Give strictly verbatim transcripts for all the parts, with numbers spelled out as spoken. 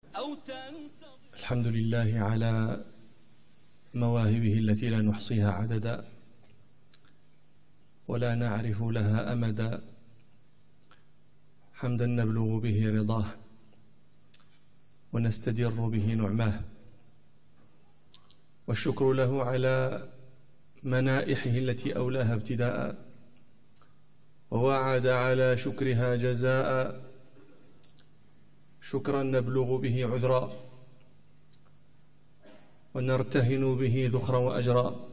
الحمد لله على مواهبه التي لا نحصيها عددا ولا نعرف لها أمدا، حمدا نبلغ به رضاه ونستدر به نعماه، والشكر له على منائحه التي أولاها ابتداء ووعد على شكرها جزاء، شكرا نبلغ به عذرا ونرتهن به ذخرا وأجرا،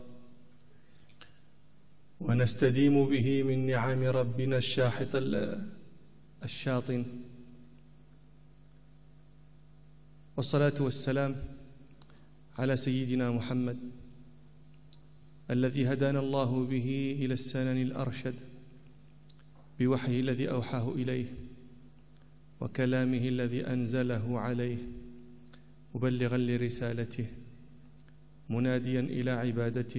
ونستديم به من نعم ربنا الشاحط الشاطن. والصلاة والسلام على سيدنا محمد الذي هدانا الله به إلى السنن الأرشد بوحيه الذي أوحاه إليه وكلامه الذي أنزله عليه، مبلغا لرسالته مناديا إلى عبادته،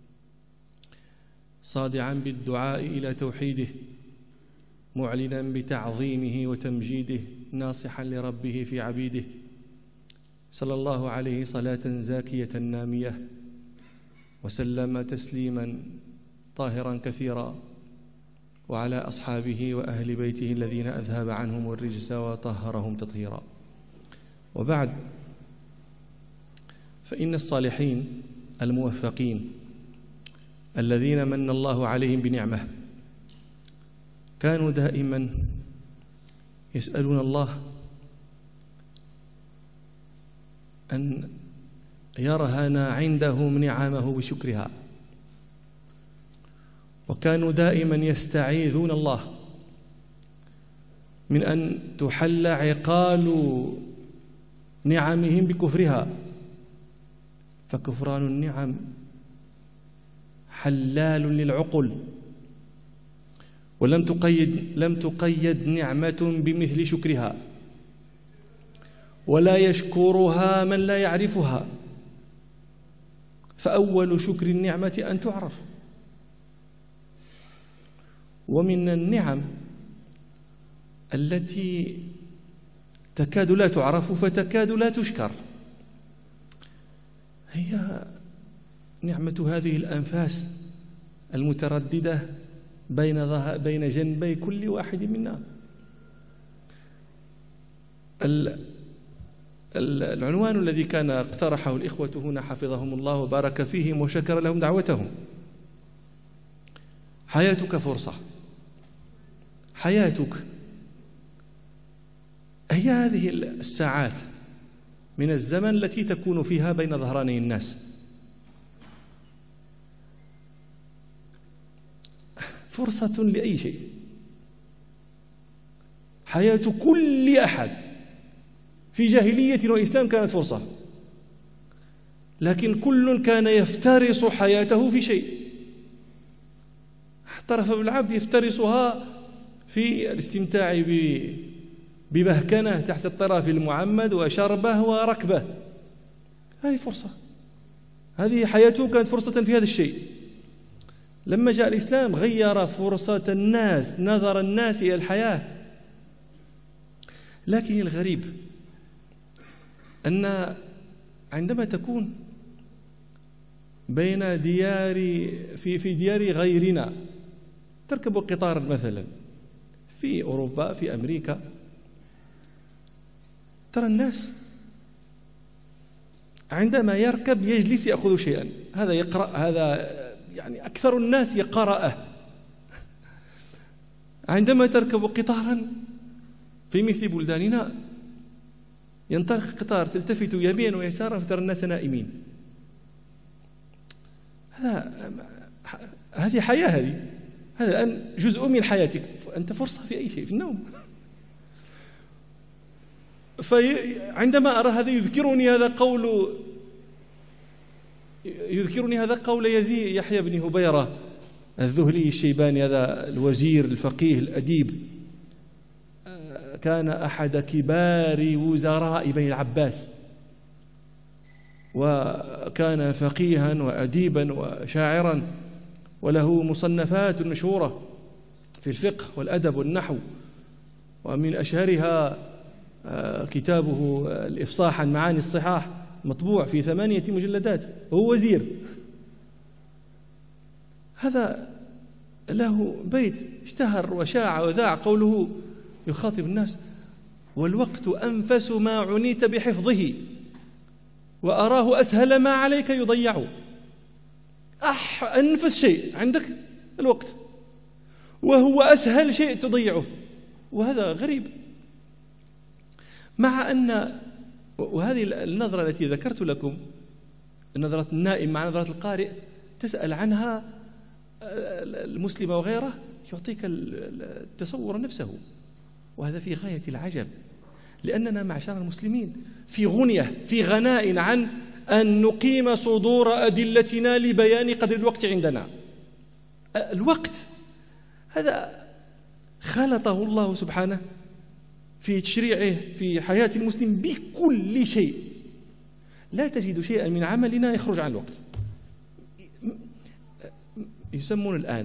صادعا بالدعاء إلى توحيده، معلنا بتعظيمه وتمجيده، ناصحا لربه في عبيده، صلى الله عليه صلاة زاكية نامية وسلم تسليما طاهرا كثيرا، وعلى أصحابه وأهل بيته الذين أذهب عنهم الرجس وطهرهم تطهيرا. وبعد، فإن الصالحين الموفقين الذين من الله عليهم بنعمة كانوا دائما يسألون الله أن يرهن عندهم نعمه بشكرها، وكانوا دائما يستعيذون الله من أن تحل عقال نعمهم بكفرها، فكفران النعم حلال للعقل، ولم تقيد لم تقيد نعمة بمثل شكرها، ولا يشكرها من لا يعرفها، فأول شكر النعمة أن تعرف. ومن النعم التي تكاد لا تعرف فتكاد لا تشكر هي نعمة هذه الأنفاس المترددة بين بين جنبي كل واحد منا. العنوان الذي كان اقترحه الإخوة هنا حفظهم الله وبارك فيهم وشكر لهم دعوتهم: حياتك فرصة. حياتك هي هذه الساعات من الزمن التي تكون فيها بين ظهراني الناس، فرصة لأي شيء. حياة كل أحد في جاهلية وإسلام كانت فرصة، لكن كل كان يفترس حياته في شيء. طرف العبد يفترسها في الاستمتاع ببهكنة تحت الطرف المعمد وشربه وركبه، هذه فرصة، هذه حياته كانت فرصة في هذا الشيء. لما جاء الإسلام غير فرصة الناس، نظر الناس إلى الحياة. لكن الغريب أن عندما تكون بين ديار في في ديار غيرنا، تركب قطارا مثلا في أوروبا في أمريكا، ترى الناس عندما يركب يجلس يأخذ شيئا، هذا يقرأ، هذا يعني أكثر الناس يقرأه. عندما تركب قطارا في مثل بلداننا ينطلق قطار، تلتفت يمين ويسار فترى الناس نائمين. هذا هذه حياة، هذه هذا الآن جزء من حياتك، أنت فرصة في أي شيء، في النوم. فعندما أرى هذا يذكرني هذا قول يذكرني هذا قول يزيد يحيى بن هبيرة الذهلي الشيباني، هذا الوزير الفقيه الأديب، كان أحد كبار وزراء بني العباس، وكان فقيها وأديبا وشاعرا، وله مصنفات مشهورة في الفقه والأدب والنحو، ومن أشهرها كتابه الإفصاح عن معاني الصحاح مطبوع في ثمانية مجلدات، هو وزير. هذا له بيت اشتهر وشاع وذاع قوله يخاطب الناس: والوقت أنفس ما عنيت بحفظه وأراه أسهل ما عليك يضيع. أح أنفس شيء عندك الوقت، وهو أسهل شيء تضيعه، وهذا غريب. مع أن وهذه النظرة التي ذكرت لكم، نظرة النائم مع نظرة القارئ، تسأل عنها المسلم وغيره يعطيك التصور نفسه، وهذا في غاية العجب، لأننا معشر المسلمين في غنية في غناء عن أن نقيم صدور أدلتنا لبيان قدر الوقت عندنا. الوقت هذا خلطه الله سبحانه في تشريعه في حياة المسلم بكل شيء. لا تجد شيئا من عملنا يخرج عن الوقت. يسمون الآن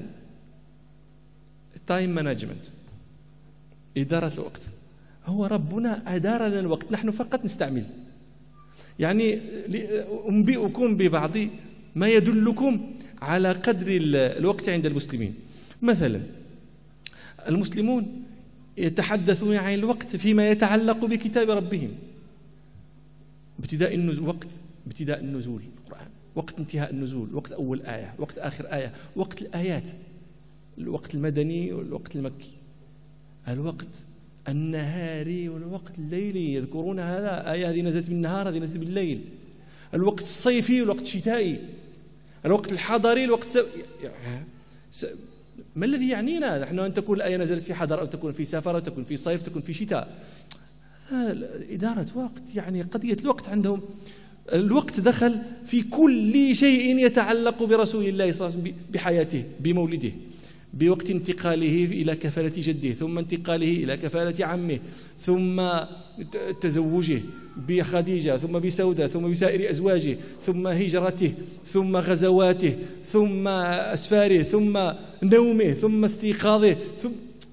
time management، إدارة الوقت. هو ربنا أدار لنا الوقت، نحن فقط نستعمل. يعني أنبئكم ببعض ما يدلكم على قدر الوقت عند المسلمين. مثلا المسلمون يتحدثون عن الوقت فيما يتعلق بكتاب ربهم: ابتداء النزول، وقت ابتداء النزول القرآن، وقت انتهاء النزول، وقت أول آية، وقت آخر آية، وقت الآيات، الوقت المدني والوقت المكي، الوقت النهاري والوقت الليلي. يذكرون هذا، آية هذه نزلت بالنهار، هذه نزلت بالليل. الوقت الصيفي والوقت الشتائي، الوقت الحضري، الوقت س... س... ما الذي يعنينا نحن أن تكون الآية نزلت في حضر، أو تكون في سفر، أو تكون في صيف، تكون في شتاء؟ إدارة وقت، يعني قضية الوقت عندهم. الوقت دخل في كل شيء يتعلق برسول الله صلى الله عليه وسلم، بحياته، بمولده، بوقت انتقاله إلى كفالة جده، ثم انتقاله إلى كفالة عمه، ثم تزوجه بخديجة، ثم بسودة، ثم بسائر أزواجه، ثم هجرته، ثم غزواته، ثم أسفاره، ثم نومه، ثم استيقاظه. ثم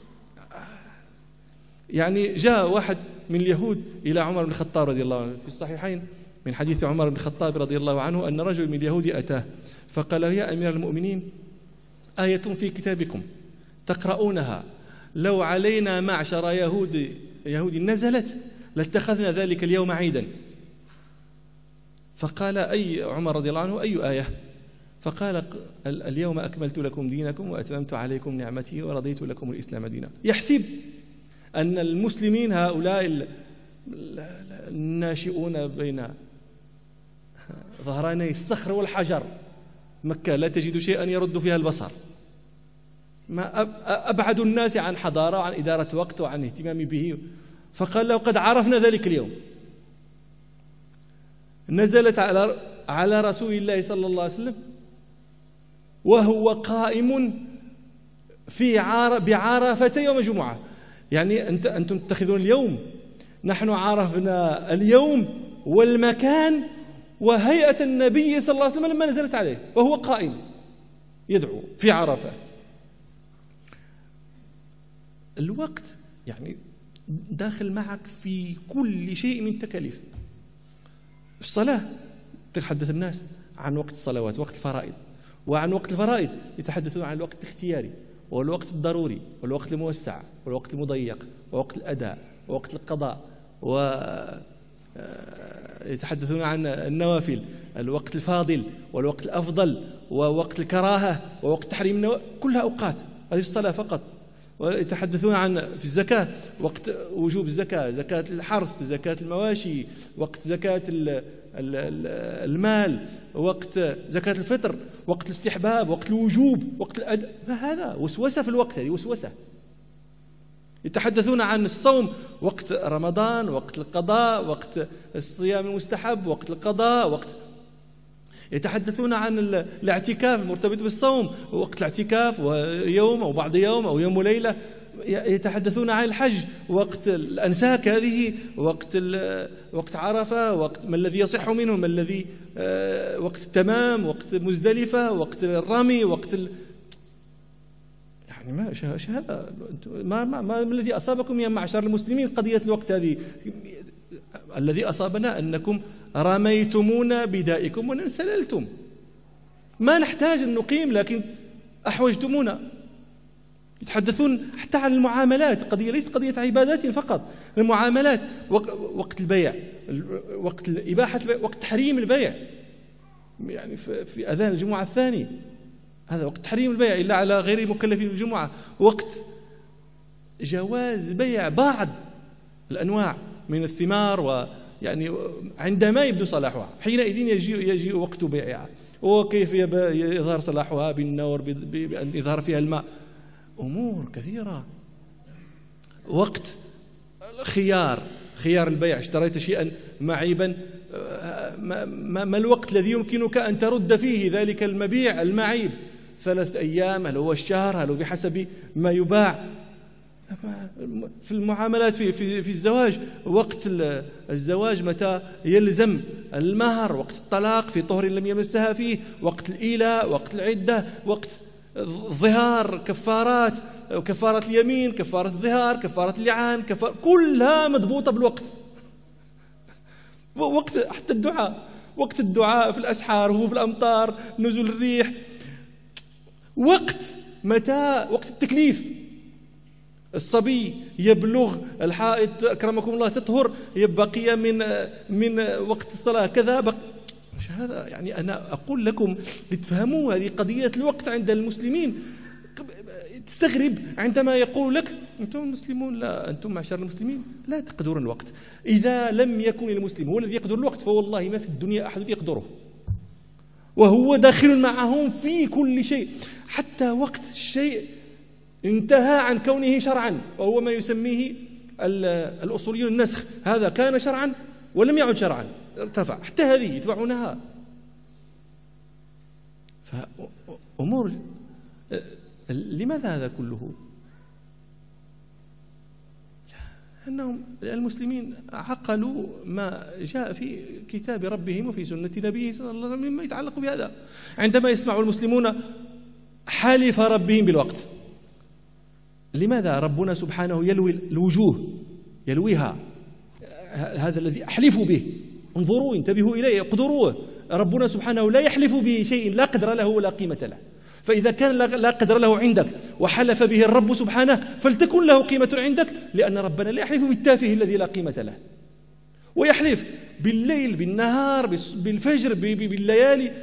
يعني جاء واحد من اليهود إلى عمر بن الخطاب رضي الله عنه في الصحيحين من حديث عمر بن الخطاب رضي الله عنه أن رجل من اليهود أتاه فقال: يا أمير المؤمنين، آية في كتابكم تقرؤونها لو علينا معشر يهود يهود نزلت لاتخذنا ذلك اليوم عيدا. فقال أي عمر رضي الله عنه: أي آية؟ فقال: اليوم أكملت لكم دينكم وأتممت عليكم نعمتي ورضيت لكم الإسلام دينا. يحسب أن المسلمين هؤلاء الناشئون بين ظهراني الصخر والحجر، مكة لا تجد شيئا يرد فيها البصر، ما أبعد الناس عن حضارة وعن إدارة وقت وعن اهتمام به. فقال: لو قد عرفنا ذلك اليوم. نزلت على على رسول الله صلى الله عليه وسلم وهو قائم في عار بعرفة يوم الجمعة. يعني أنت أنتم تتخذون اليوم، نحن عرفنا اليوم والمكان وهيئة النبي صلى الله عليه وسلم لما نزلت عليه وهو قائم يدعو في عرفة. الوقت يعني داخل معك في كل شيء من تكاليف. الصلاة تتحدث الناس عن وقت الصلوات، وقت الفرائض، وعن وقت الفرائض يتحدثون عن الوقت الاختياري والوقت الضروري والوقت الموسع والوقت المضيق ووقت الأداء ووقت القضاء، ويتحدثون عن النوافل، الوقت الفاضل والوقت الأفضل ووقت الكراهة ووقت تحريم النو... كلها أوقات. هذه الصلاة فقط. ويتحدثون عن في الزكاة، وقت وجوب الزكاة، زكاة الحرث، زكاة المواشي، وقت زكاة المال، وقت زكاة الفطر، وقت الاستحباب، وقت الوجوب، وقت الأداء. هذا وسوسة في الوقت، هذه وسوسة. يتحدثون عن الصوم، وقت رمضان، وقت القضاء، وقت الصيام المستحب، وقت القضاء، وقت يتحدثون عن الاعتكاف المرتبط بالصوم، وقت الاعتكاف ويوم أو بعض يوم أو يوم وليلة. يتحدثون عن الحج، وقت الأنساك هذه، وقت وقت عرفة، وقت ما الذي يصح منه، ما الذي وقت التمام، وقت مزدلفة، وقت الرمي، وقت ال... يعني ما هذا ما, ما, ما الذي أصابكم يا معشر المسلمين قضية الوقت هذه؟ الذي أصابنا أنكم رميتمونا بدائكم وانسللتم. ما نحتاج أن نقيم لكن أحوجتمونا. يتحدثون حتى عن المعاملات، قضية ليست قضية عبادات فقط، المعاملات، وقت البيع، وقت إباحة البيع، وقت تحريم البيع، يعني في أذان الجمعة الثاني هذا وقت تحريم البيع إلا على غير مكلفين الجمعة، وقت جواز بيع بعض الأنواع من الثمار، ويعني عندما يبدو صلاحها حينئذ يجي, يجي وقت بيعها، وكيف يظهر صلاحها بالنور بأن يظهر فيها الماء، أمور كثيرة. وقت خيار خيار البيع، اشتريت شيئا معيبا، ما, ما, ما الوقت الذي يمكنك أن ترد فيه ذلك المبيع المعيب؟ ثلاثة أيام، هل هو الشهر، هل هو بحسب ما يباع؟ في المعاملات في, في, في الزواج، وقت الزواج متى يلزم المهر، وقت الطلاق في طهر لم يمسها فيه، وقت الإيلاء، وقت العدة، وقت الظهار، كفارات، كفارة اليمين، كفارة الظهار، كفارة اللعان، كفارة كلها مضبوطة بالوقت. وقت حتى الدعاء، وقت الدعاء في الأسحار، وهو في الأمطار، نزول الريح، وقت متى وقت التكليف، الصبي يبلغ، الحائط أكرمكم الله تطهر، يبقي من من وقت الصلاة كذا بق... مش هذا يعني أنا أقول لكم لتفهموا هذه قضية الوقت عند المسلمين. تستغرب عندما يقول لك أنتم المسلمون، لا أنتم معشر المسلمين لا تقدرون الوقت. إذا لم يكن المسلم هو الذي يقدر الوقت فوالله ما في الدنيا أحد يقدره، وهو داخل معهم في كل شيء، حتى وقت الشيء انتهى عن كونه شرعا، وهو ما يسميه الأصوليون النسخ، هذا كان شرعا ولم يعد شرعا، ارتفع، حتى هذه يتبعونها. فأمور، لماذا هذا كله؟ أنهم المسلمين عقلوا ما جاء في كتاب ربهم وفي سنة نبيه صلى الله عليه وسلم مما يتعلق بهذا. عندما يسمع المسلمون حلف ربهم بالوقت، لماذا ربنا سبحانه يلوي الوجوه، يلويها، هذا الذي أحلف به، انظروا انتبهوا إليه اقدروه. ربنا سبحانه لا يحلف بشيء لا قدر له ولا قيمة له، فإذا كان لا قدر له عندك وحلف به الرب سبحانه فلتكن له قيمة عندك، لأن ربنا لا يحلف بالتافه الذي لا قيمة له، ويحلف بالليل بالنهار بالفجر بالليالي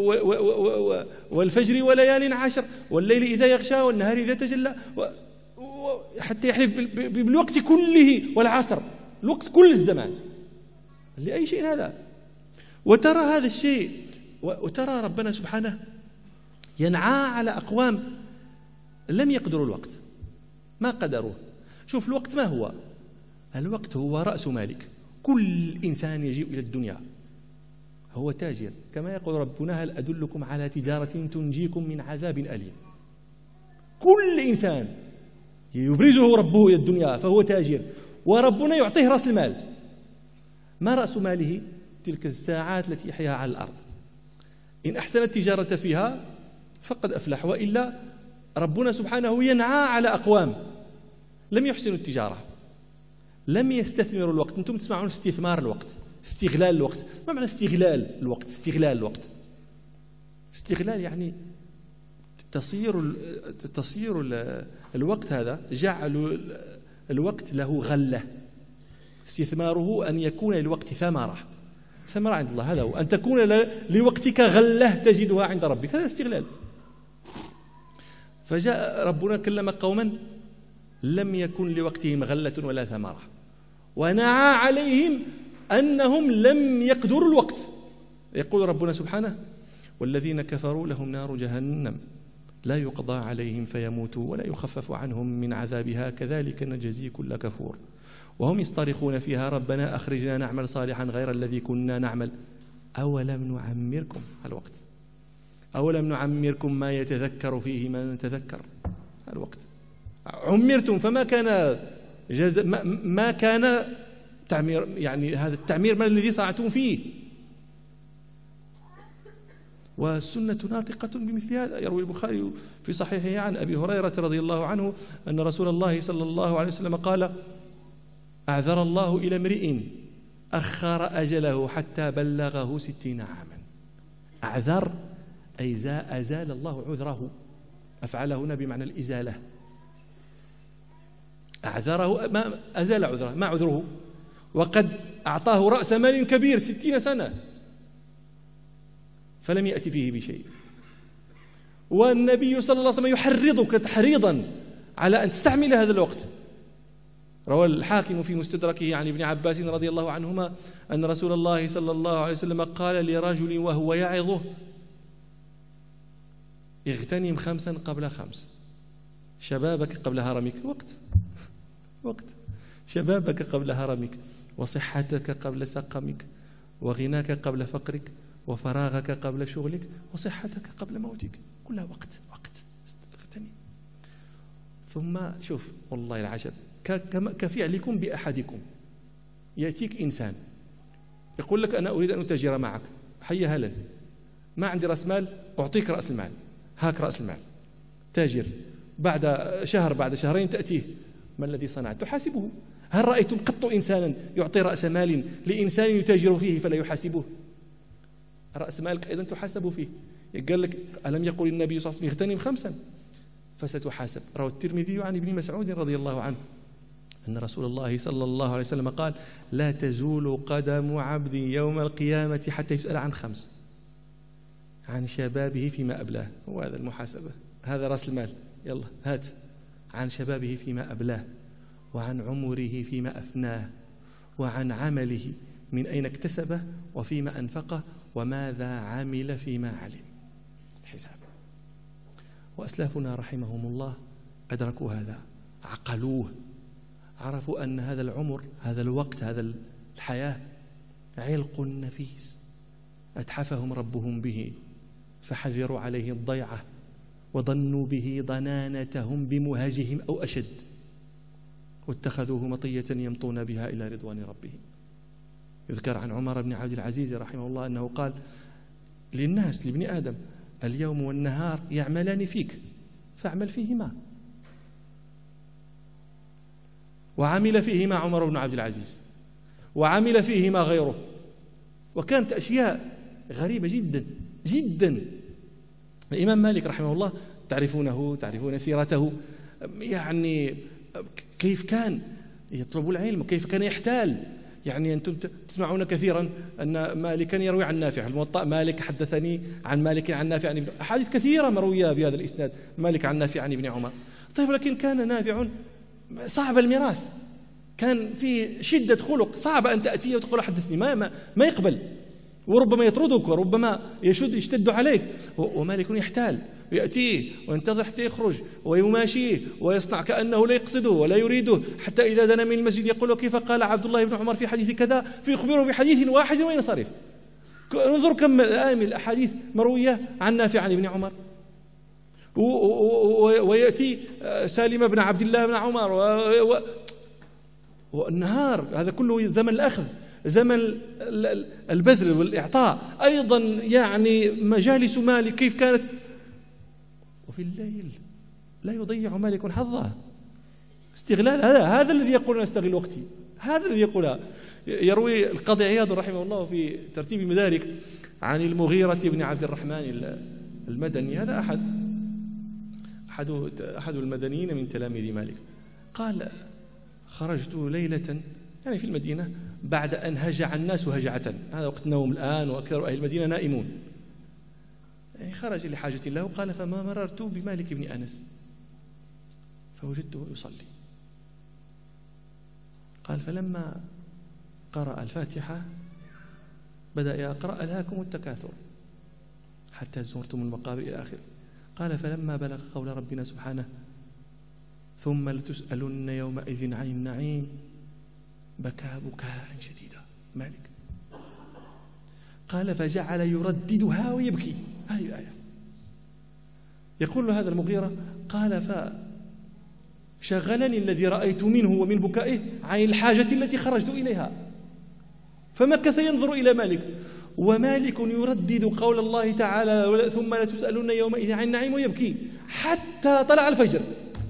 والفجر وليال عشر والليل إذا يغشى والنهار إذا تجلى، حتى يحلف بالوقت كله والعصر، الوقت كل الزمان، لأي شيء هذا. وترى هذا الشيء، وترى ربنا سبحانه ينعى على أقوام لم يقدروا الوقت، ما قدروه. شوف الوقت ما هو؟ الوقت هو رأس مالك، كل إنسان يجيء إلى الدنيا هو تاجر، كما يقول ربنا هل أدلكم على تجارة تنجيكم من عذاب أليم. كل إنسان يبرزه ربه إلى الدنيا فهو تاجر، وربنا يعطيه رأس المال. ما رأس ماله؟ تلك الساعات التي يحياها على الأرض. إن أحسن التجارة فيها فقد أفلح، وإلا ربنا سبحانه ينعى على أقوام لم يحسنوا التجارة، لم يستثمروا الوقت. أنتم تسمعون استثمار الوقت، استغلال الوقت. ما معنى استغلال الوقت؟ استغلال الوقت، استغلال يعني تصير تصير الوقت هذا، جعل الوقت له غلة. استثماره أن يكون للوقت ثمرة، ثمرة عند الله، هذا هو أن تكون لوقتك غلة تجدها عند ربك، هذا استغلال. فجاء ربنا كلم قوما لم يكن لوقتهم غلة ولا ثمرة، ونعى عليهم أنهم لم يقدروا الوقت. يقول ربنا سبحانه والذين كفروا لهم نار جهنم لا يقضى عليهم فيموتوا ولا يخفف عنهم من عذابها كذلك نجزي كل كفور وهم يصطرخون فيها ربنا أخرجنا نعمل صالحا غير الذي كنا نعمل أولم نعمركم. الوقت، أولم نعمركم ما يتذكر فيه من تذكر. الوقت عمرتم فما كان جز... ما... ما كان تعمير، يعني هذا التعمير ما الذي صنعتم فيه؟ والسنة ناطقة بمثل هذا. يروي البخاري في صحيحه عن أبي هريرة رضي الله عنه أن رسول الله صلى الله عليه وسلم قال: أعذر الله إلى امرئ أخر أجله حتى بلغه ستين عاما. أعذر أي أزال الله عذره، أفعله هنا بمعنى الإزالة. أعذره ما أزال عذره، ما عذره؟ وقد أعطاه رأس مال كبير ستين سنة فلم يأتي فيه بشيء. والنبي صلى الله عليه وسلم يحرضك تحريضا على أن تستعمل هذا الوقت. روى الحاكم في مستدركه عن ابن عباس رضي الله عنهما أن رسول الله صلى الله عليه وسلم قال لرجل وهو يعظه: اغتنم خمسا قبل خمس، شبابك قبل هرمك. وقت وقت شبابك قبل هرمك، وصحتك قبل سقمك، وغناك قبل فقرك، وفراغك قبل شغلك، وصحتك قبل موتك. كلها وقت وقت اغتنم. ثم شوف والله العجب، كفعلكم بأحدكم. يأتيك إنسان يقول لك: أنا أريد أن أتاجر معك، حيا هلا، ما عندي رأس مال، أعطيك رأس المال، هاك رأس المال، تاجر. بعد شهر بعد شهرين تأتيه: ما الذي صنعت؟ تحاسبه. هل رأيتم قط إنسانا يعطي رأس مال لإنسان يتاجر فيه فلا يحاسبه؟ رأس مالك أيضا تحاسب فيه. قال لك: ألم يقل النبي صلى الله عليه وسلم اغتنم خمسا فستحاسب؟ روى الترمذي عن ابن مسعود رضي الله عنه أن رسول الله صلى الله عليه وسلم قال: لا تزول قدم عبد يوم القيامة حتى يسأل عن خمس: عن شبابه فيما أبلاه، وهذا المحاسبة، هذا رأس المال، يلا هات. عن شبابه فيما أبلاه، وعن عمره فيما أفناه، وعن عمله من أين اكتسبه، وفيما أنفقه، وماذا عمل فيما علم. الحساب. وأسلافنا رحمهم الله أدركوا هذا، عقلوه، عرفوا أن هذا العمر، هذا الوقت، هذا الحياة علق نفيس أتحفهم ربهم به، فحذروا عليه الضيعة، وظنوا به ضنانتهم بمهاجهم أو أشد، واتخذوه مطية يمطون بها إلى رضوان ربهم. يذكر عن عمر بن عبد العزيز رحمه الله أنه قال للناس، لابن آدم: اليوم والنهار يعملان فيك فاعمل فيهما. وعمل فيهما عمر بن عبد العزيز، وعمل فيهما غيره، وكانت أشياء غريبة جدا جدا. الإمام مالك رحمه الله تعرفونه، تعرفون سيرته، يعني كيف كان يطلب العلم، كيف كان يحتال. يعني أنتم تسمعون كثيرا أن مالكا يروي عن نافع، الموطأ: مالك حدثني عن مالك عن نافع عن ابن، أحاديث كثيرة مروية بهذا الإسناد، مالك عن نافع عن ابن عمر. طيب، لكن كان نافع صعب الميراث، كان فيه شدة خلق، صعب أن تأتيه وتقول حدثني، ما, ما, ما يقبل، وربما يطردك، وربما يشد يشتد عليك. ومالك يحتال ويأتيه وينتظر حتى يخرج ويماشيه ويصنع كأنه لا يقصده ولا يريده، حتى إذا دنا من المسجد يقول: كيف قال عبد الله بن عمر في حديث كذا، فيخبره بحديث واحد وينصرف. انظر كم الآن من الأحاديث مروية عن نافع عن ابن عمر. ويأتي سالم بن عبد الله بن عمر، والنهار هذا كله زمن الأخذ، زمن البذل والإعطاء. أيضا يعني مجالس مالك كيف كانت. وفي الليل لا يضيع مالك حظه، استغلال. هذا هذا الذي يقول: استغل وقتي، هذا الذي يقولها. يروي القاضي عياض رحمه الله في ترتيب المدارك عن المغيرة بن عبد الرحمن المدني، هذا أحد أحد أحد المدنيين من تلاميذ مالك، قال: خرجت ليلة يعني في المدينة بعد أن هجع الناس هجعة، هذا وقت النوم الآن وأكثر أهل المدينة نائمون، يعني خرج لحاجة له. قال: فما مررت بمالك بن أنس فوجدته يصلي. قال: فلما قرأ الفاتحة بدأ يقرأ: ألهاكم التكاثر حتى زرتم المقابر إلى آخره. قال: فلما بلغ قول ربنا سبحانه: ثم لتسألن يومئذ عن النعيم، بكى بكاء شديدا مالك. قال: فجعل يرددها ويبكي. هذه الآية. يقول له هذا المغيرة: قال: فشغلني الذي رأيت منه ومن بكائه عن الحاجة التي خرجت إليها. فمكث ينظر إلى مالك، ومالك يردد قول الله تعالى ثم لا تسألون يومئذ عن النعيم ويبكي حتى طلع الفجر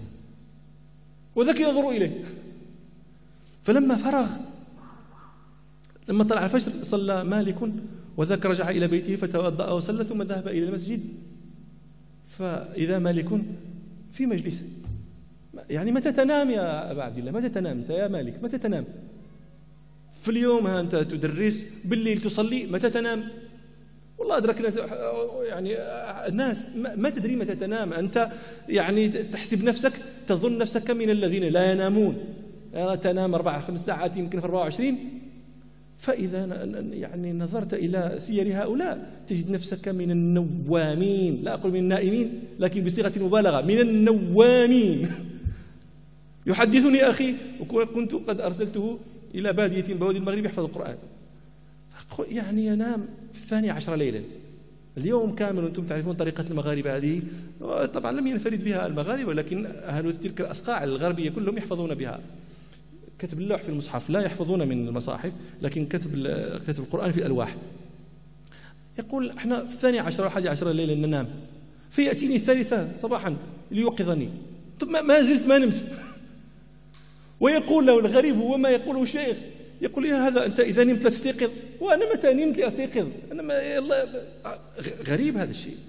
وذاك ينظر إليه. فلما فرغ لما طلع الفجر صلى مالك وذاك رجع إلى بيته فتوضأ وصلى ثم ذهب إلى المسجد. فإذا مالك في مجلس، يعني متى تنام يا أبا عبد الله؟ متى تنام أنت يا مالك؟ متى تنام؟ في اليوم ها أنت تدرس، بالليل تصلي، متى تنام؟ والله أدركنا يعني الناس ما تدري متى تنام. أنت يعني تحسب نفسك، تظن نفسك من الذين لا ينامون، تنام أربع خمس ساعات يمكن في أربعة وعشرين. فإذا يعني نظرت إلى سير هؤلاء تجد نفسك من النوامين، لا أقول من النائمين لكن بصيغة المبالغة، من النوامين. يحدثني أخي وكنت قد أرسلته إلى بادية بوادي المغرب يحفظ القرآن، يعني ينام في الثانية عشر ليلا اليوم كامل. وأنتم تعرفون طريقة المغاربة هذه، طبعا لم ينفرد بها المغاربة ولكن أهل تلك الأصقاع الغربية كلهم يحفظون بها. كتب اللوح في المصحف، لا يحفظون من المصاحف لكن كتب كتب القرآن في الألواح. يقول احنا في الثانية عشر وحادي عشر ليلا ننام، فيأتيني الثالثة صباحا ليوقظني، طب ما زلت ما نمت. ويقول له الغريب هو ما يقوله الشيخ، يقول يا هذا أنت إذا نمت لا تستيقظ، وأنا متى نمت لأستيقظ؟ أنا ما يلا غريب هذا الشيء.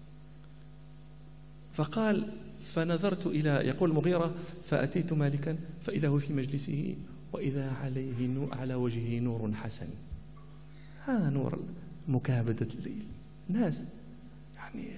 فقال فنظرت إلى، يقول المغيرة فأتيت مالكا فإذا هو في مجلسه وإذا عليه نور على وجهه نور حسن. هذا نور مكابدة الليل. ناس يعني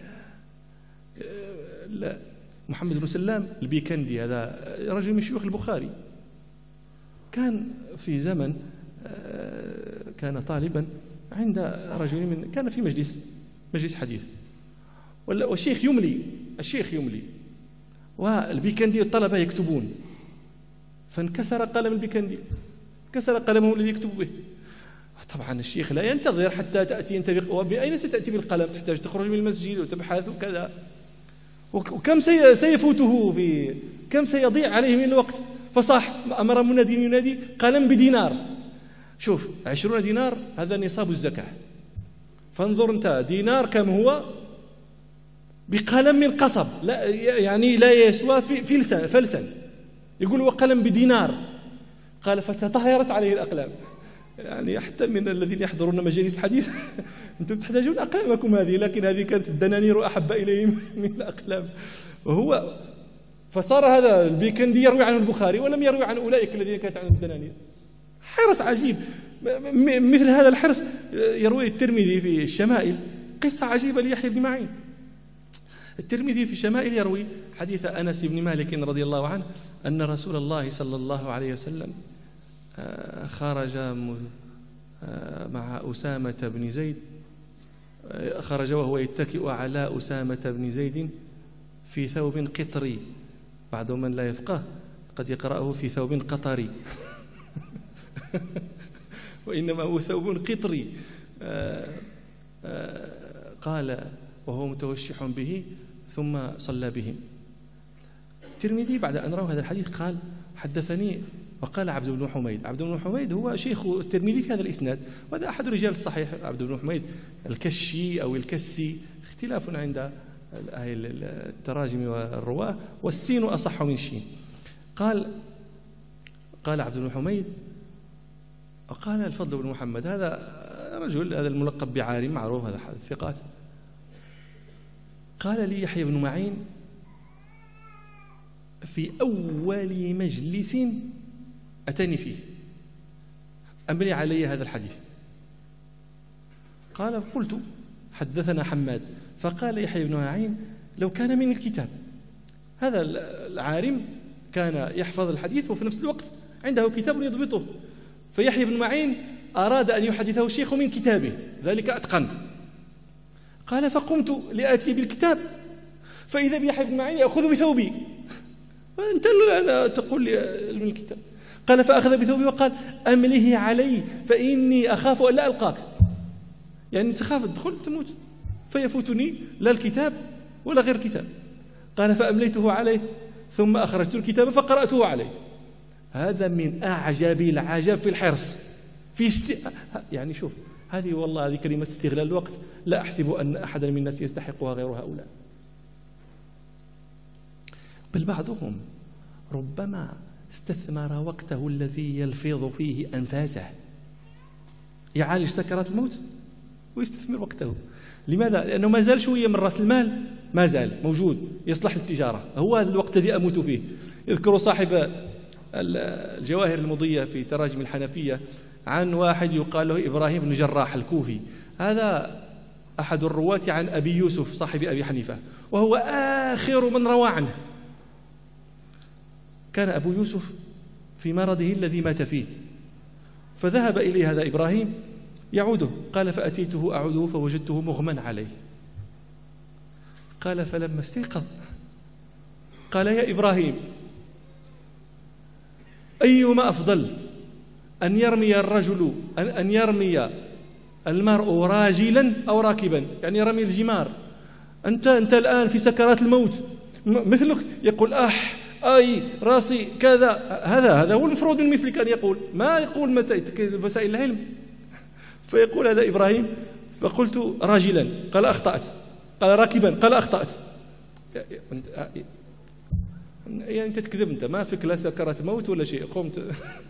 لا محمد بن سلام البيكندي هذا رجل من شيوخ البخاري، كان في زمن كان طالبا عند رجل من كان في مجلس مجلس حديث، والشيخ يملي الشيخ يملي والبيكندي الطلبة يكتبون، فانكسر قلم البيكندي، كسر قلمه الذي يكتب به. طبعا الشيخ لا ينتظر حتى تأتي أنت، وبأين ستأتي بالقلم؟ تحتاج تخرج من المسجد وتبحث وكذا، وكم سيفوته في كم سيضيع عليه من الوقت. فصاح أمر منادي ينادي قلم بدينار. شوف عشرون دينار هذا نصاب الزكاة، فانظر أنت دينار كم هو بقلم من قصب، لا يعني لا يسوى فلسا فلسا، يقول وقلم بدينار. قال فتطهرت عليه الأقلام. يعني حتى من الذين يحضرون مجالس الحديث أنتم تحتاجون أقلامكم هذه، لكن هذه كانت الدنانير أحب إليهم من الأقلام. وهو فصار هذا البيكندي يروي عن البخاري ولم يروي عن أولئك الذين كانت عن الدنانير. حرص عجيب، مثل هذا الحرص يروي الترمذي في الشمائل، قصة عجيبة ليحيى بن معين. الترمذي في الشمائل يروي حديث أنس بن مالك رضي الله عنه أن رسول الله صلى الله عليه وسلم خرج مع أسامة بن زيد، خرج وهو يتكئ على أسامة بن زيد في ثوب قطري، بعض من لا يفقه قد يقرأه في ثوب قطري وإنما هو ثوب قطري. قال وهو متوشح به ثم صلى بهم. الترمذي بعد أن روى هذا الحديث قال حدثني وقال عبد بن حميد. عبد بن حميد هو شيخ الترمذي في هذا الإسناد، وهذا أحد رجال الصحيح. عبد بن حميد الكشي أو الكسي، اختلاف عند التراجم والرواة، والسين أصح من الشين. قال قال عبد بن حميد وقال الفضل بن محمد، هذا رجل هذا الملقب بعارم معروف، هذا الثقات. قال لي يحيى بن معين في أول مجلس أتاني فيه أملي علي هذا الحديث. قال قلت حدثنا حماد، فقال يحيى بن معين لو كان من الكتاب. هذا العارم كان يحفظ الحديث وفي نفس الوقت عنده كتاب يضبطه، فيحيى بن معين أراد أن يحدثه الشيخ من كتابه، ذلك أتقن. قال فقمت لآتي بالكتاب فإذا بيحيى بن معين يأخذ بثوبي، فأنت لا تقول لي من الكتاب. قال فأخذ بثوبي وقال أمله علي فإني أخاف أن لا ألقاك، يعني تخاف تدخل تموت فيفوتني لا الكتاب ولا غير كتاب. قال فأمليته عليه ثم أخرجت الكتاب فقرأته عليه. هذا من أعجب العجب في الحرص في است... يعني شوف هذه والله هذه كلمة استغلال الوقت، لا أحسب أن أحدا من الناس يستحقها غير هؤلاء. بل بعضهم ربما استثمر وقته الذي يلفظ فيه أنفاسه، يعالج سكرات الموت ويستثمر وقته. لماذا؟ لأنه ما زال شوية من رأس المال ما زال موجود يصلح للتجارة، هو هذا الوقت الذي أموت فيه. يذكر صاحب الجواهر المضية في تراجم الحنفية عن واحد يقال له إبراهيم بن جراح الكوفي، هذا أحد الرواة عن أبي يوسف صاحب أبي حنيفة، وهو آخر من روى عنه. كان أبو يوسف في مرضه الذي مات فيه، فذهب إليه هذا إبراهيم يعوده، قال فأتيته أعوده فوجدته مغمى عليه. قال فلما استيقظ قال يا إبراهيم أيما أفضل أن يرمي الرجل أن يرمي المرء راجلا أو راكبا، يعني يرمي الجمار. أنت أنت الآن في سكرات الموت، مثلك يقول أح أي راسي كذا، هذا هذا هو المفروض من مثلك أن يقول، ما يقول متى وسائل العلم. فيقول هذا إبراهيم فقلت راجلا قال أخطأت، قال راكبا قال أخطأت. يعني أنت تكذب، أنت ما فيك لا سكرات موت ولا شيء، قمت.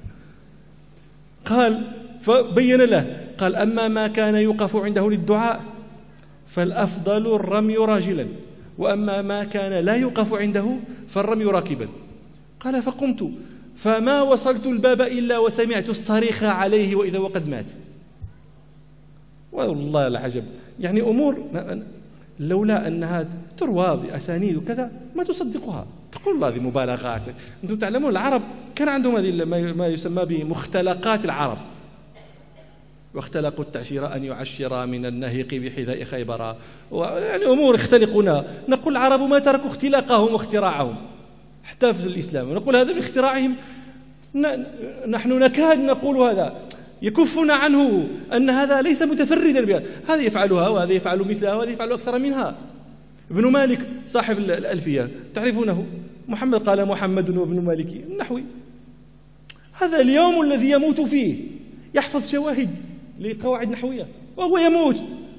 قال فبين له، قال أما ما كان يوقف عنده للدعاء فالأفضل الرمي راجلا، وأما ما كان لا يوقف عنده فالرمي راكبا. قال فقمت فما وصلت الباب إلا وسمعت الصريخ عليه وإذا وقد مات. والله العجب، يعني أمور لولا أنها تروى بأسانيد وكذا ما تصدقها، تقول الله هذه مبالغات. أنتم تعلمون العرب كان عندهم هذه ما يسمى بمختلقات العرب، واختلقوا التعشير أن يعشر من النهيق بحذاء خيبر، يعني أمور يختلقونها. نقول العرب ما تركوا اختلاقهم واختراعهم حتى في الإسلام، ونقول هذا باختراعهم نحن نكاد نقول هذا، يكفون عنه أن هذا ليس متفردا بها، هذا يفعلها وهذا يفعل مثلها وهذا يفعل أكثر منها. ابن مالك صاحب الألفية تعرفونه، محمد قال محمد وابن مالك النحوي، هذا اليوم الذي يموت فيه يحفظ شواهد لقواعد نحوية وهو يموت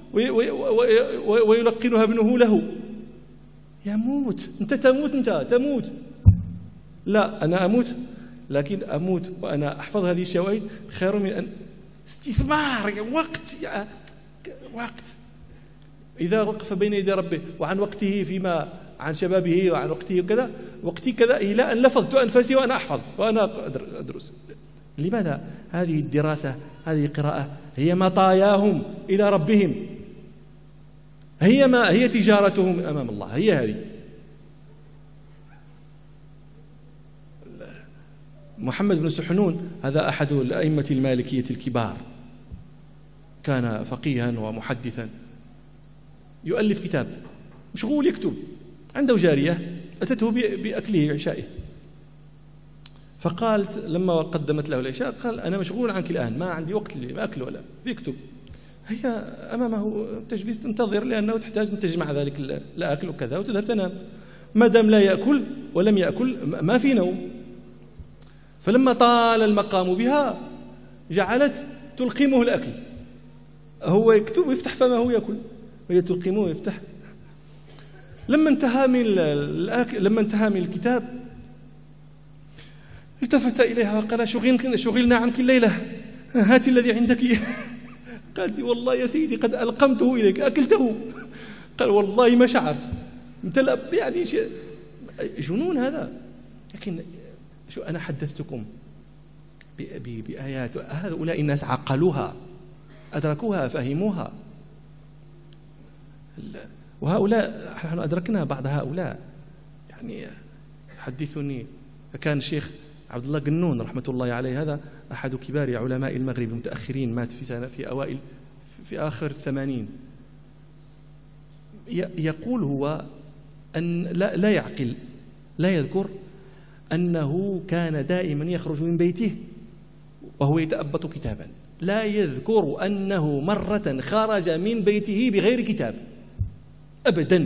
ويلقنها ابنه له. يموت، أنت تموت، أنت تموت، لا أنا أموت، لكن أموت وأنا أحفظ هذه الشواهد خير من أن استثمار وقت وقت. إذا وقف بين يدي ربه وعن وقته فيما عن شبابه وعن وقته وكذا، وقتي كذا إلى أن لفظت أنفسي وأنا أحفظ وأنا أدرس. لماذا؟ هذه الدراسة، هذه القراءة هي مطاياهم إلى ربهم، هي ما هي تجارتهم أمام الله، هي هذه. محمد بن سحنون هذا أحد الأئمة المالكية الكبار، كان فقيها ومحدثا، يؤلف كتاب، مشغول يكتب، عنده جارية أتته بأكله عشائه، فقالت لما قدمت له العشاء قال أنا مشغول عنك الآن، ما عندي وقت لأكل ولا يكتب. هي أمامه تجلس تنتظر لأنه تحتاج أن تجمع ذلك الأكل وكذا وتذهب تنام، ما دام لا يأكل ولم يأكل ما في نوم. فلما طال المقام بها جعلت تلقمه الأكل، هو يكتب ويفتح فمه يأكل وهي تلقمه ويفتح. لما انتهى من الأكل لما انتهى من الكتاب التفت إليها وقال شغلنا عنك الليلة، هات الذي عندك. قالت والله يا سيدي قد ألقمته إليك أكلته. قال والله ما شعرت، امتلأ يعني جنون هذا. لكن شو أنا حدثتكم بآيات، هؤلاء الناس عقلوها أدركوها فهموها، وهؤلاء نحن أدركنا بعض هؤلاء. يعني حدثني كان الشيخ عبد الله قنون رحمة الله عليه، هذا أحد كبار علماء المغرب المتأخرين، مات في سنة في أوائل في آخر الثمانين. يقول هو أن لا, لا يعقل، لا يذكر أنه كان دائما يخرج من بيته وهو يتأبط كتابا، لا يذكر أنه مرة خرج من بيته بغير كتاب أبدا.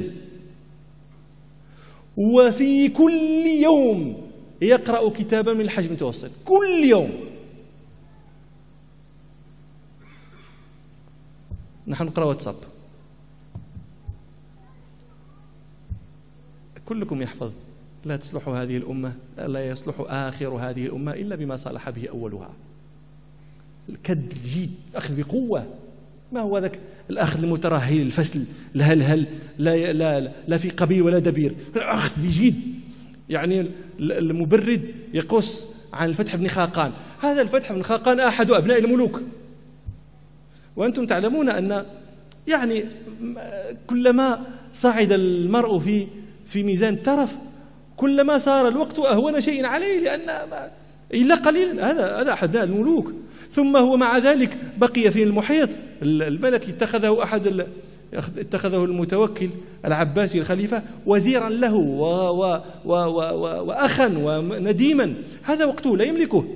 وفي كل يوم يقرأ كتابا من الحجم المتوسط، كل يوم. نحن نقرأ واتساب، كلكم يحفظ: لا تصلح هذه الأمة، لا يصلح آخر هذه الأمة إلا بما صلح به أولها. الكد الجيد، أخذ بقوة، ما هو ذاك الأخذ المترهل الفسل الهلهل، لا, لا, لا في قبيل ولا دبير، الأخذ بجيد. يعني المبرد يقص عن الفتح بن خاقان، هذا الفتح بن خاقان أحد أبناء الملوك، وأنتم تعلمون أن يعني كلما صعد المرء في في ميزان الترف كلما صار الوقت أهون شيء عليه، لأن إلا قليلا هذا هذا أحد أبناء الملوك. ثم هو مع ذلك بقي في المحيط الملكي، اتخذه أحد اتخذه المتوكل العباسي الخليفة وزيرا له و و و و و وأخا ونديما، هذا وقته لا يملكه.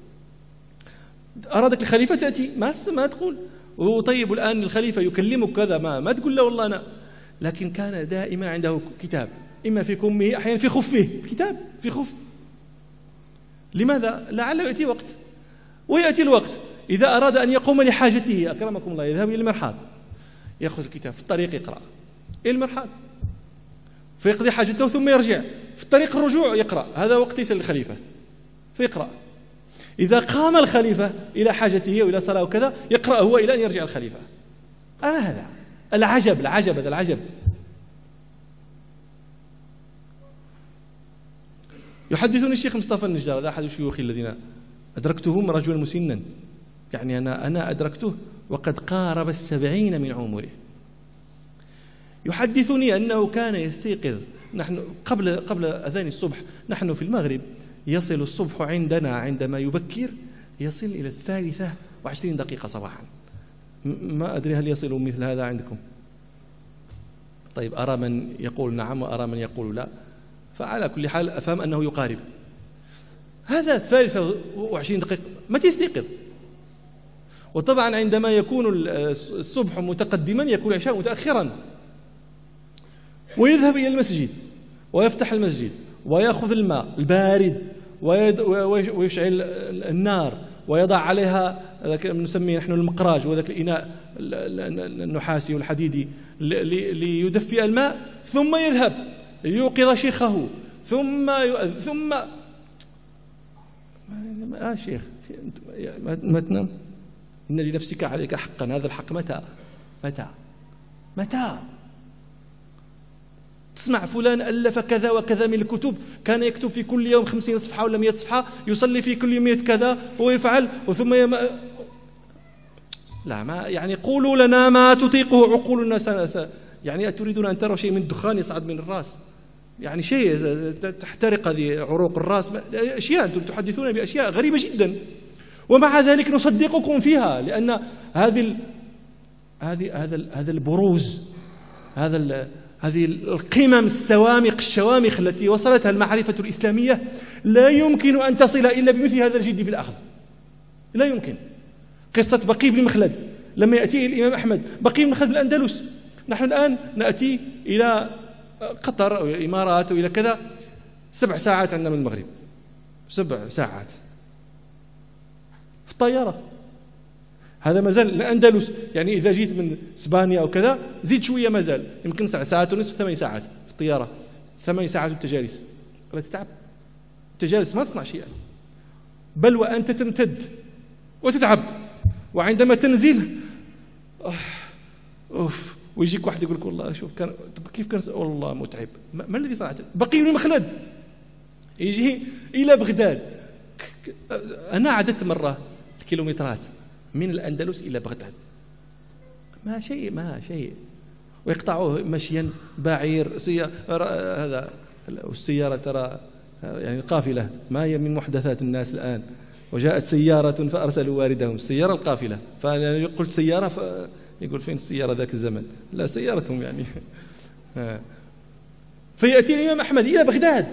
أرادك الخليفة تأتي ما ما تقول وطيب الآن الخليفة يكلمك كذا، ما ما تقول له والله أنا، لكن كان دائما عنده كتاب، إما في كمه أحيانا في خفه، كتاب في خف. لماذا؟ لعله يأتي وقت، ويأتي الوقت إذا أراد أن يقوم لحاجته أكرمكم الله يذهب إلى المرحاض، يأخذ الكتاب في الطريق يقرأ إلى المرحاض فيقضي حاجته ثم يرجع، في الطريق الرجوع يقرأ، هذا وقت يسأل الخليفة فيقرأ. إذا قام الخليفة إلى حاجته وإلى صلاة وكذا يقرأ هو إلى أن يرجع الخليفة. آه هذا العجب العجب هذا العجب. يحدثني الشيخ مصطفى النجار، هذا أحد شيوخي الذين أدركتهم رجلا مسنا، يعني أنا أنا أدركته وقد قارب السبعين من عمره. يحدثني أنه كان يستيقظ، نحن قبل قبل أذان الصبح، نحن في المغرب يصل الصبح عندنا عندما يبكر يصل إلى الثالثة وعشرين دقيقة صباحا. ما أدري هل يصل مثل هذا عندكم؟ طيب، أرى من يقول نعم وأرى من يقول لا، فعلى كل حال أفهم أنه يقارب هذا الثالثة وعشرين دقيقة ما تستيقظ. وطبعا عندما يكون الصبح متقدما يكون العشاء متأخرا، ويذهب إلى المسجد ويفتح المسجد ويأخذ الماء البارد ويشعل النار ويضع عليها نسميه نحن المقراج، وذاك الإناء النحاسي والحديدي ليدفئ الماء، ثم يذهب ليوقظ شيخه، ثم ي... ثم آه شيخ ما تنام، إن لنفسك عليك حقا، هذا الحق متى متى متى تسمع فلان ألف كذا وكذا من الكتب، كان يكتب في كل يوم خمسين صفحة ولا مئة صفحة، يصلي في كل يوم مئة كذا ويفعل، وثم يم... لا ما يعني قولوا لنا ما تطيقه عقول الناس، يعني أتريدون أن تروا شيء من الدخان يصعد من الرأس، يعني شيء تحترق هذه عروق الرأس، أشياء أنتم تحدثون بأشياء غريبة جدا، ومع ذلك نصدقكم فيها، لأن هذه هذه هذا هذا البروز، هذا هذه القمم السوامق الشوامخ التي وصلتها المعرفة الإسلامية لا يمكن أن تصل إلا بمثل هذا الجد في الأخذ، لا يمكن. قصة بقي بن مخلد لما يأتي الإمام أحمد، بقي بن مخلد بالأندلس، نحن الآن نأتي إلى قطر أو الإمارات أو إلى كذا سبع ساعات عندنا من المغرب، سبع ساعات في الطيارة. هذا مازال الأندلس، يعني إذا جيت من إسبانيا أو كذا زيد شوية مازال يمكن سبع ساعات ونصف، ثمان ساعات في الطيارة، ثمان ساعات التجالس ولا تتعب، التجالس ما تصنع شيئا، بل وأنت تمتد وتتعب، وعندما تنزل أوف ويجيك واحد يقول لك والله شوف كان كيف كان والله متعب. ما الذي صنعت؟ بقي بن مخلد يجي إلى بغداد، أنا عدت مرة الكيلومترات من الأندلس إلى بغداد، ما شيء ما شيء، ويقطعوه مشيا بعير سيارة، هذا السيارة ترى يعني القافلة ما هي من محدثات الناس الآن، وجاءت سيارة فأرسلوا واردهم، السيارة القافلة، فأنا قلت سيارة ف... يقول فين السيارة ذاك الزمن، لا سيارتهم يعني. فيأتي الإمام أحمد إلى بغداد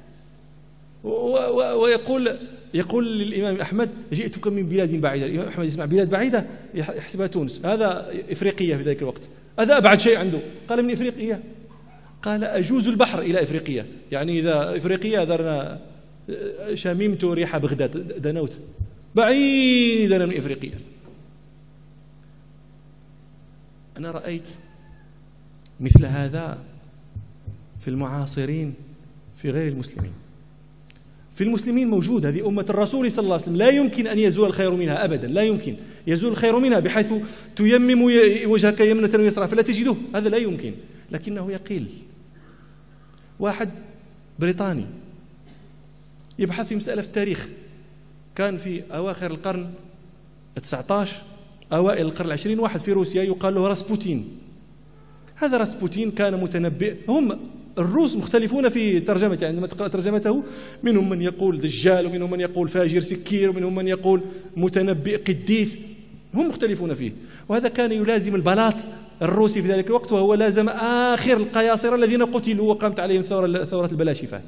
ويقول يقول للإمام أحمد جئتك من بلاد بعيدة. الإمام أحمد يسمع بلاد بعيدة يحسبها تونس، هذا إفريقيا في ذلك الوقت، هذا أبعد شيء عنده. قال من إفريقيا؟ قال أجوز البحر إلى إفريقيا، يعني إذا إفريقيا درنا شممت ريح بغداد دنوت بعيدا من إفريقيا. أنا رأيت مثل هذا في المعاصرين في غير المسلمين. في المسلمين موجود، هذه أمة الرسول صلى الله عليه وسلم لا يمكن أن يزول الخير منها أبدا، لا يمكن يزول الخير منها بحيث تيمم وجهك يمنة ويسرى فلا تجده، هذا لا يمكن، لكنه يقل. واحد بريطاني يبحث في مسألة في التاريخ، كان في أواخر القرن التسعة عشر أوائل القرن العشرين واحد في روسيا يقال له راسبوتين. هذا راسبوتين كان متنبئ، هم الروس مختلفون في ترجمته، عندما تقرأ ترجمته منهم من يقول دجال ومنهم من يقول فاجر سكير ومنهم من يقول متنبئ قديس، هم مختلفون فيه. وهذا كان يلازم البلاط الروسي في ذلك الوقت، وهو لازم آخر القياصرة الذين قتلوا وقامت عليهم ثورة, ثورة البلاشفة.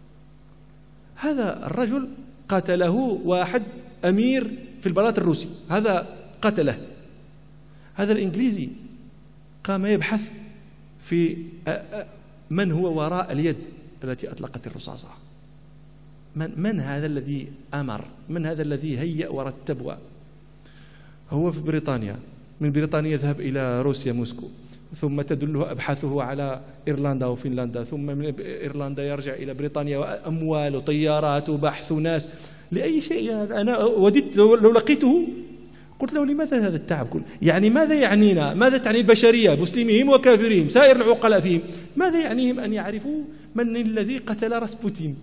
هذا الرجل قتله واحد أمير في البلاط الروسي، هذا قتله. هذا الإنجليزي قام يبحث في من هو وراء اليد التي أطلقت الرصاصة، من, من هذا الذي أمر، من هذا الذي هيأ ورتب. هو في بريطانيا، من بريطانيا يذهب إلى روسيا موسكو، ثم تدله أبحاثه على إيرلندا وفنلندا، ثم من إيرلندا يرجع إلى بريطانيا، وأموال وطيارات وبحث ناس لأي شيء. أنا وددت لو لقيته قلت له لماذا هذا التعب كله؟ يعني ماذا يعنينا؟ ماذا تعني البشرية، مسلمهم وكافرهم، سائر العقلاء فيهم، ماذا يعنيهم أن يعرفوا من الذي قتل راسبوتين؟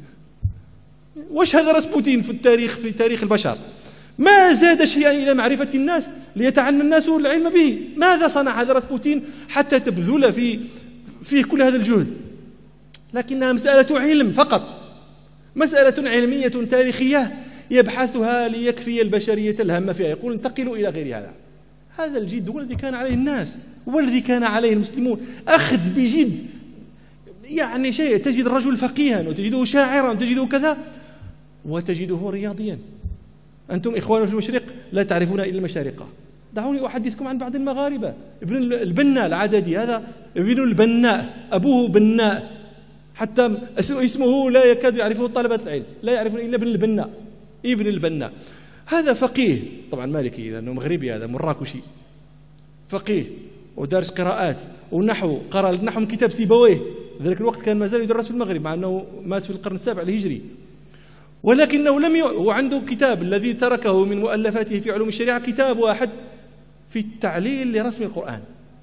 وش هذا راسبوتين في التاريخ، في تاريخ البشر؟ ما زاد شيئا إلى معرفة الناس ليتعنى الناس العلم به. ماذا صنع هذا راسبوتين حتى تبذل في فيه كل هذا الجهد؟ لكنها مسألة علم فقط، مسألة علمية تاريخية يبحثها ليكفي البشرية الهم فيها، يقول انتقلوا إلى غير هذا. هذا الجد هو الذي كان عليه الناس، هو الذي كان عليه المسلمون، أخذ بجد. يعني شيء، تجد الرجل فقيها وتجده شاعرا وتجده كذا وتجده رياضيا. أنتم إخوان في المشرق لا تعرفون إلا المشارقة. دعوني أحدثكم عن بعض المغاربة. ابن البناء العددي، هذا ابن البناء، أبوه بناء، حتى اسمه لا يكاد يعرفه طلبة العلم، لا يعرفون إلا ابن البناء، ابن البناء. هذا فقيه طبعا مالكي لأنه مغربي، هذا مراكشي، فقيه ودارس قراءات ونحو، قرأ النحو من كتاب سيبويه. ذلك الوقت كان ما زال يدرس في المغرب مع أنه مات في القرن السابع الهجري، ولكنه لم ي... وعنده كتاب الذي تركه من مؤلفاته في علوم الشريعة، كتاب واحد في التعليل لرسم القرآن.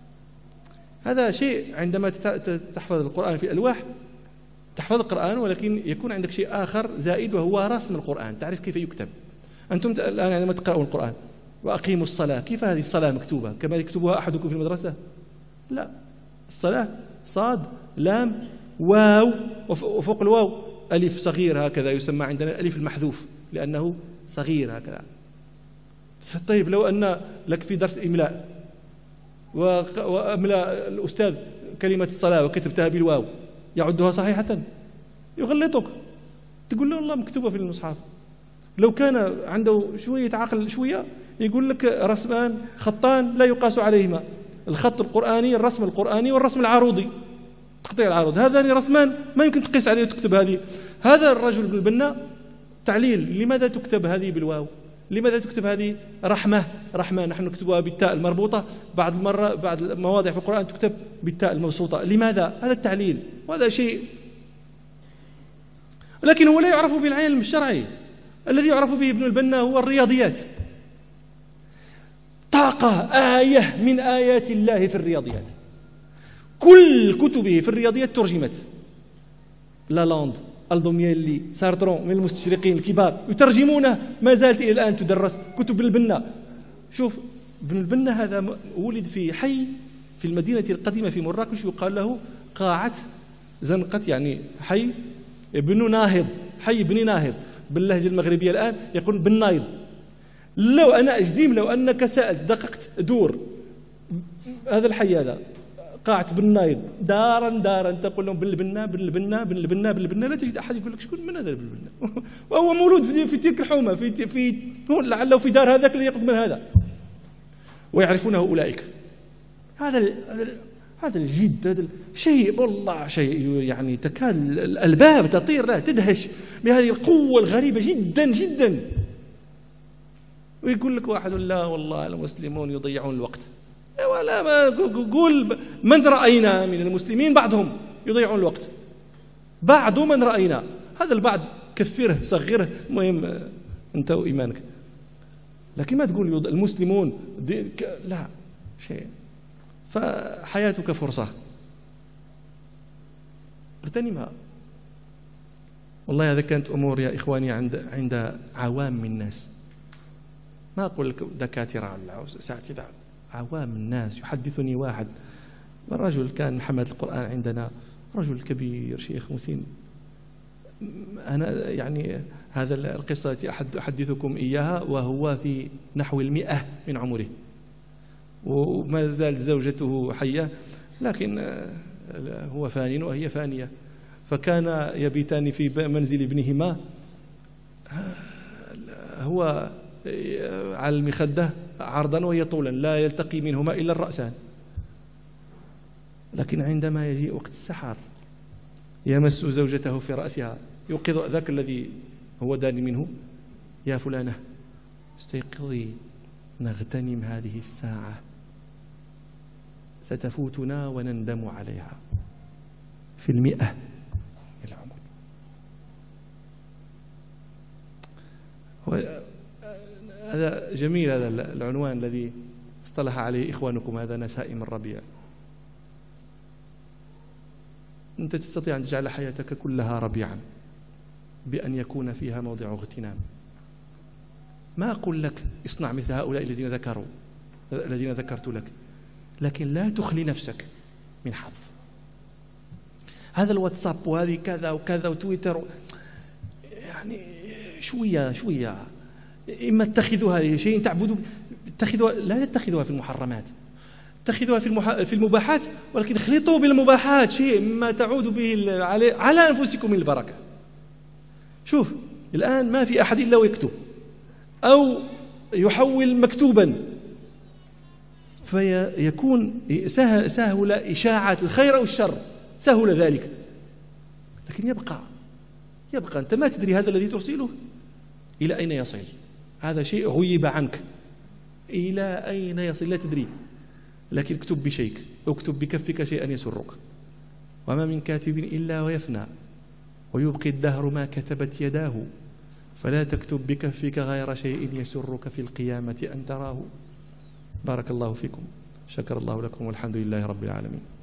هذا شيء، عندما تحفظ القرآن في الألواح تحفظ القرآن، ولكن يكون عندك شيء آخر زائد وهو رسم القرآن، تعرف كيف يكتب. أنتم الآن عندما تقرأون القرآن وأقيموا الصلاة، كيف هذه الصلاة مكتوبة؟ كما يكتبها أحدكم في المدرسة؟ لا، الصلاة صاد لام واو، وفوق الواو ألف صغير هكذا يسمى عندنا ألف المحذوف لأنه صغير هكذا. طيب لو أن لك في درس إملاء وأملا الأستاذ كلمة الصلاة وكتبتها بالواو، يعدها صحيحة؟ يغلطك، تقول له والله مكتوبة في المصحف. لو كان عنده شوية عقل شوية يقول لك رسمان خطان لا يقاس عليهما، الخط القرآني، الرسم القرآني والرسم العروضي، تقطيع العروض، هذان رسمان ما يمكن تقيس عليه وتكتب هذه. هذا الرجل ابن البناء تعليل، لماذا تكتب هذه بالواو؟ لماذا تكتب هذه رحمة؟ رحمة نحن نكتبها بالتاء المربوطة، بعض المرة بعض المواضع في القرآن تكتب بالتاء المبسوطة. لماذا؟ هذا التعليل، وهذا شيء، لكن هو لا يعرف بالعلم الشرعي. الذي يعرف به ابن البناء هو الرياضيات، طاقة، آية من آيات الله في الرياضيات. كل كتبه في الرياضيات ترجمت، لالاند، الدومييلي، سارترون من المستشرقين الكبار يترجمونه، ما زالت إلى الآن تدرس كتب ابن البناء. شوف ابن البناء هذا ولد في حي في المدينة القديمة في مراكش يقال له قاعة زنقة، يعني حي ابن ناهض، حي ابن ناهض باللهجة المغربية الآن يقول بن نايض. لو أنا أجزم لو أنك سألت دققت دور هذا الحي هذا قاعة بن نايض دارا دارا تقول لهم بن البناء بن البناء بن البناء بن البناء، لا تجد أحد يقول لك شكون من هذا بن البناء وهو مولود في, في تلك الحومة، في في لعله في دار هذاك الذي يقصد من هذا، ويعرفونه أولئك. هذا هذا الجد، هذا شيء والله شيء يعني تكاد الألباب تطير له، تدهش بهذه القوة الغريبة جدا جدا. ويقول لك واحد لا والله المسلمون يضيعون الوقت. ولا ما قول من رأينا من المسلمين بعضهم يضيعون الوقت، بعض من رأينا، هذا البعض كفره صغره، المهم أنت وإيمانك. لكن ما تقول المسلمون لا شيء. فحياتك فرصة اغتنمها. والله هذا كانت أمور يا إخواني عند عند عوام الناس، ما أقول لك دكاترة ولا ساعتي، عوام الناس. يحدثني واحد رجل كان حمد القرآن عندنا، رجل كبير شيخ مسن. أنا يعني هذا القصة التي أحدثكم إياها وهو في نحو المئة من عمره، وما زال زوجته حية، لكن هو فان وهي فانية. فكان يبيتان في منزل ابنهما، هو على المخدة عرضا وهي طولا، لا يلتقي منهما إلا الرأسان. لكن عندما يجي وقت السحر يمس زوجته في رأسها، يوقظ ذاك الذي هو داني منه: يا فلانة استيقظي، نغتنم هذه الساعة، ستفوتنا وندم عليها. في المئة العمر. هذا جميل، هذا العنوان الذي اصطلح عليه إخوانكم، هذا نسائم الربيع. أنت تستطيع أن تجعل حياتك كلها ربيعا بأن يكون فيها موضع اغتنام. ما أقول لك اصنع مثل هؤلاء الذين ذكروا الذين ذكرت لك، لكن لا تخلي نفسك من حظ. هذا الواتساب وهذه كذا وكذا وتويتر، يعني شوية شوية. إما اتخذوا هذه شيء تعبدوا، اتخذوا، لا تتخذوها في المحرمات، اتخذوها في المح... في المباحات، ولكن اخلطوا بالمباحات شيء ما تعود به على على أنفسكم البركة. شوف الآن ما في أحد إلا ويكتب أو يحول مكتوبا، فيكون سهل, سهل إشاعة الخير أو الشر، سهل ذلك. لكن يبقى يبقى أنت ما تدري هذا الذي ترسله إلى أين يصل. هذا شيء غيب عنك، إلى أين يصل لا تدري. لكن اكتب بشيك، اكتب بكفك شيئا يسرك. وما من كاتب إلا ويفنى، ويبقي الدهر ما كتبت يداه، فلا تكتب بكفك غير شيء يسرك في القيامة أن تراه. بارك الله فيكم، شكر الله لكم، والحمد لله رب العالمين.